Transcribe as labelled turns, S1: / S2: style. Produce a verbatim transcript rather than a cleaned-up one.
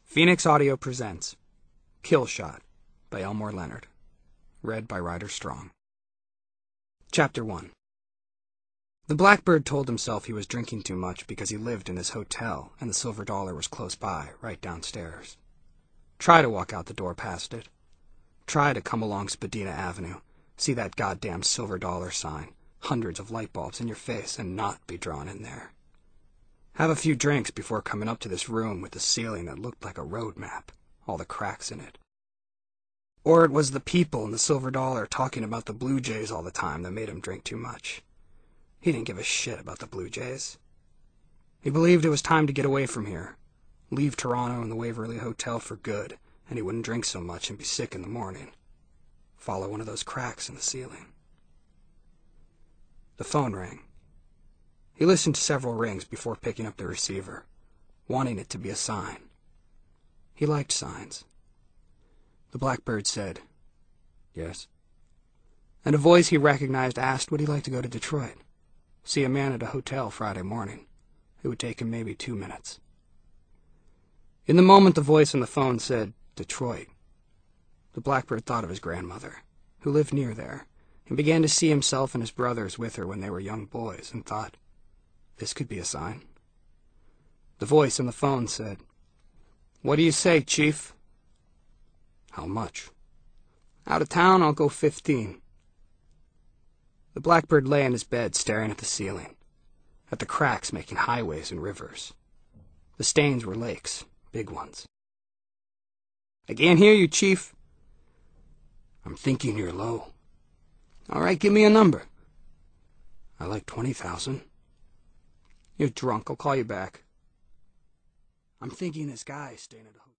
S1: Phoenix Audio presents Kill Shot by Elmore Leonard. Read by Ryder Strong. Chapter one. The Blackbird told himself he was drinking too much because he lived in his hotel and the Silver Dollar was close by, right downstairs. Try to walk out the door past it. Try to come along Spadina Avenue, see that goddamn Silver Dollar sign, hundreds of light bulbs in your face, and not be drawn in there. Have a few drinks before coming up to this room with the ceiling that looked like a road map, all the cracks in it. Or it was the people in the Silver Dollar talking about the Blue Jays all the time that made him drink too much. He didn't give a shit about the Blue Jays. He believed it was time to get away from here, leave Toronto and the Waverly Hotel for good, and he wouldn't drink so much and be sick in the morning. Follow one of those cracks in the ceiling. The phone rang. He listened to several rings before picking up the receiver, wanting it to be a sign. He liked signs. The Blackbird said, "Yes." And a voice he recognized asked would he like to go to Detroit, see a man at a hotel Friday morning. It would take him maybe two minutes. In the moment the voice on the phone said, Detroit, the Blackbird thought of his grandmother, who lived near there, and began to see himself and his brothers with her when they were young boys, and thought, this could be a sign. The voice on the phone said, "What do you say, Chief?" "How much?" "Out of town, I'll go fifteen." The Blackbird lay in his bed staring at the ceiling, at the cracks making highways and rivers. The stains were lakes, big ones. "I can't hear you, Chief." "I'm thinking you're low." "All right, give me a number." "I like twenty thousand. "You're drunk. I'll call you back." "I'm thinking this guy is staying at a hotel."